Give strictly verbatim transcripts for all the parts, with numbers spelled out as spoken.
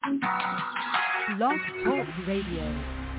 Blog Talk Radio.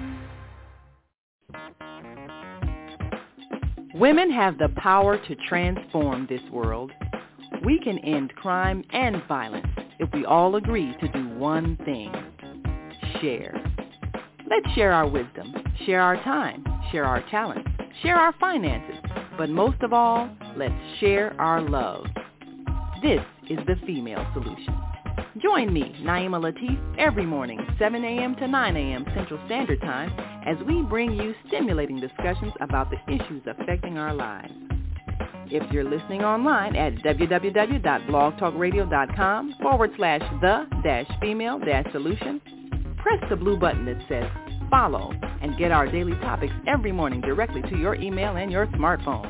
Women have the power to transform this world. We can end crime and violence if we all agree to do one thing: share. Let's share our wisdom, share our time, share our talents, share our finances, but most of all, let's share our love. This is the Female Solution. Join me, Naima Latif, every morning, seven a.m. to nine a.m. Central Standard Time, as we bring you stimulating discussions about the issues affecting our lives. If you're listening online at www.blogtalkradio.com forward slash the dash female dash solution, press the blue button that says follow and get our daily topics every morning directly to your email and your smartphone.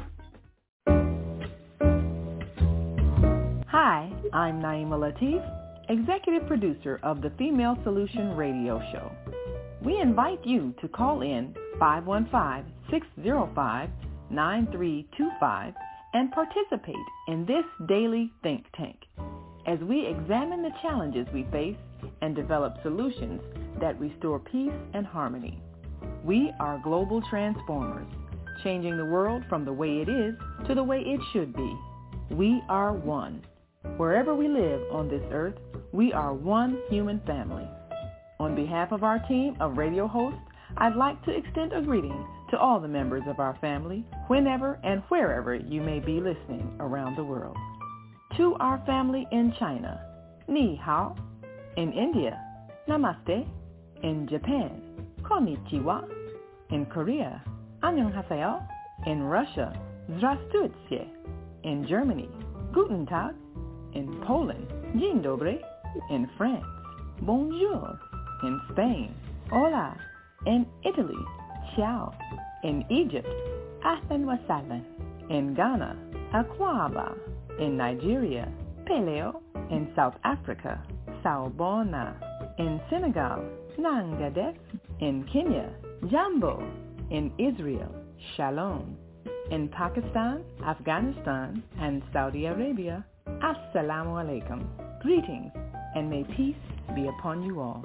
Hi, I'm Naima Latif, executive producer of the Female Solution radio show. We invite you to call in five one five, six zero five, nine three two five and participate in this daily think tank as we examine the challenges we face and develop solutions that restore peace and harmony. We are global transformers, changing the world from the way it is to the way it should be. We are one. Wherever we live on this earth, we are one human family. On behalf of our team of radio hosts, I'd like to extend a greeting to all the members of our family, whenever and wherever you may be listening around the world. To our family in China, Ni Hao. In India, Namaste. In Japan, Konnichiwa. In Korea, Annyeonghaseyo. In Russia, Здравствуйте. In Germany, Guten Tag. In Poland, Dzień dobry. In France, Bonjour. In Spain, Hola. In Italy, Ciao. In Egypt, Ahlan wa sahlan. In Ghana, Akwaba. In Nigeria, Peleo. In South Africa, Sawubona. In Senegal, Nangadef. In Kenya, Jambo. In Israel, Shalom. In Pakistan, Afghanistan, and Saudi Arabia, Assalamu alaikum. Greetings, and may peace be upon you all.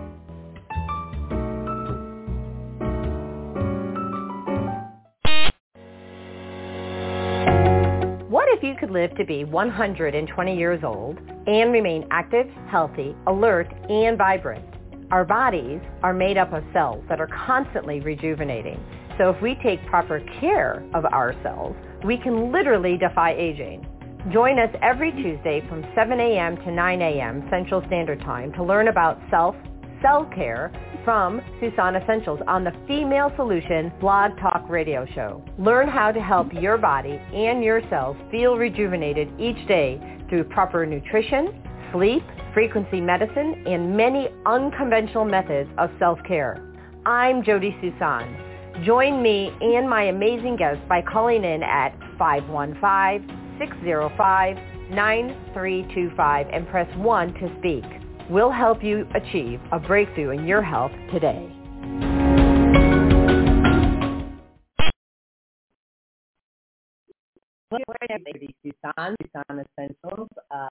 What if you could live to be one hundred twenty years old and remain active, healthy, alert, and vibrant? Our bodies are made up of cells that are constantly rejuvenating. So if we take proper care of our cells, we can literally defy aging. Join us every Tuesday from seven a.m. to nine a.m. Central Standard Time to learn about self, cell care from Susan Essentials on the Female Solution Blog Talk Radio Show. Learn how to help your body and your cells feel rejuvenated each day through proper nutrition, sleep, frequency medicine, and many unconventional methods of self-care. I'm Jody Susan. Join me and my amazing guests by calling in at five one five, six zero five, nine three two five and press one to speak. We'll help you achieve a breakthrough in your health today. Good morning, everybody. Susan, Susan Essentials. Uh,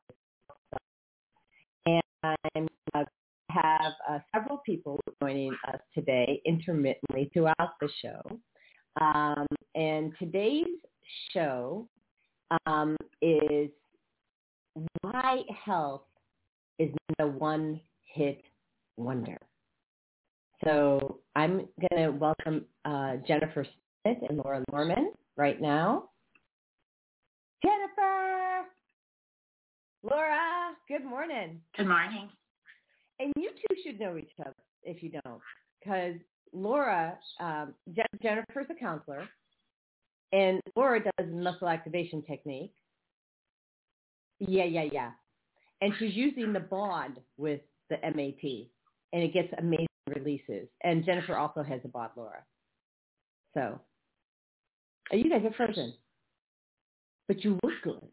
and I'm uh, have uh, several people joining us today intermittently throughout the show. Um, and today's show um, is why health is not a one-hit wonder. So I'm going to welcome uh, Jennifer Smith and Laura Norman right now. Jennifer! Laura, good morning. Good morning. And you two should know each other if you don't, because Laura, um, Je- Jennifer's a counselor, and Laura does muscle activation technique. Yeah, yeah, yeah. And she's using the bod with the M A T, and it gets amazing releases. And Jennifer also has a bod, Laura. So, oh, you guys are frozen, but you look good.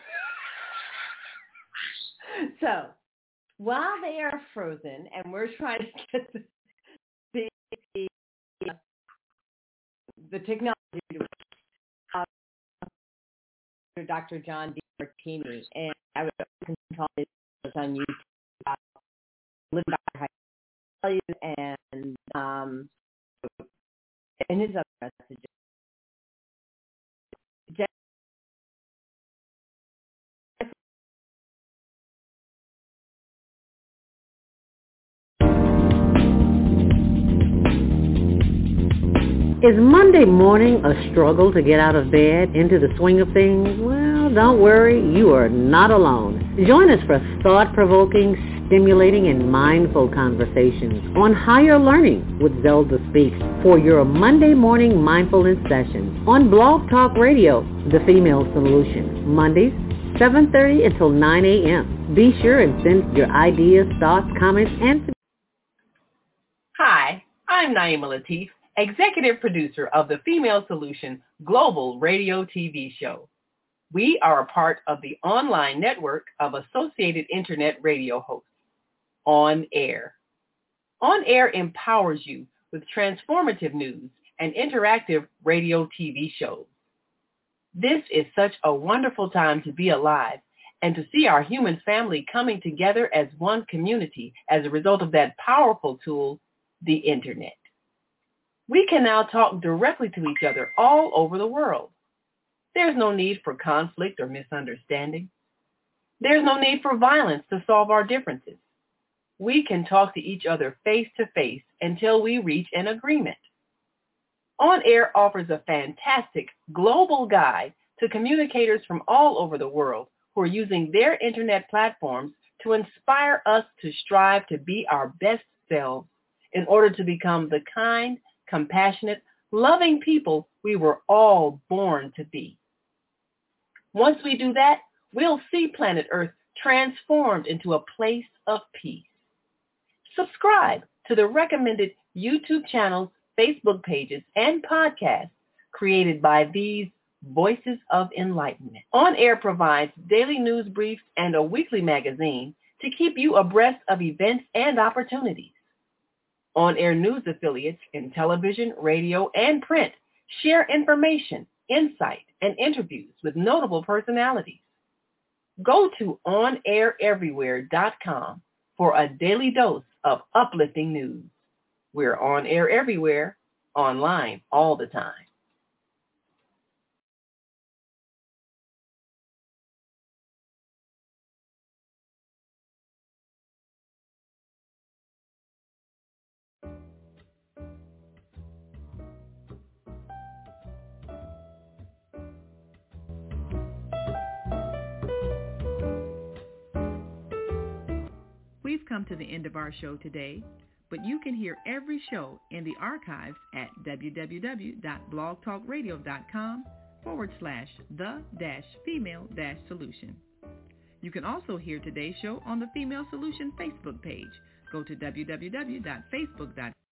So, while they are frozen and we're trying to get the, the, the, the technology to uh, Doctor John DeMartini, and I would control it on YouTube living by high values and um, and his other messages. Is Monday morning a struggle to get out of bed, into the swing of things? Well, don't worry, you are not alone. Join us for thought-provoking, stimulating, and mindful conversations on higher learning with Zelda Speaks for your Monday morning mindfulness session on Blog Talk Radio, The Female Solution, Mondays, seven thirty until nine a.m. Be sure and send your ideas, thoughts, comments, and... Hi, I'm Naima Latif, executive producer of the Female Solution Global Radio T V show. We are a part of the online network of Associated Internet radio hosts, On Air. On Air empowers you with transformative news and interactive radio T V shows. This is such a wonderful time to be alive and to see our human family coming together as one community as a result of that powerful tool, the Internet. We can now talk directly to each other all over the world. There's no need for conflict or misunderstanding. There's no need for violence to solve our differences. We can talk to each other face to face until we reach an agreement. On Air offers a fantastic global guide to communicators from all over the world who are using their internet platforms to inspire us to strive to be our best selves in order to become the kind, compassionate, loving people we were all born to be. Once we do that, we'll see planet Earth transformed into a place of peace. Subscribe to the recommended YouTube channels, Facebook pages, and podcasts created by these Voices of Enlightenment. On Air provides daily news briefs and a weekly magazine to keep you abreast of events and opportunities. On Air news affiliates in television, radio, and print share information, insight, and interviews with notable personalities. Go to on air everywhere dot com for a daily dose of uplifting news. We're on air everywhere, online all the time. We've come to the end of our show today, but you can hear every show in the archives at www.blogtalkradio.com forward slash the dash female dash solution. You can also hear today's show on the Female Solution Facebook page. Go to www.facebook.com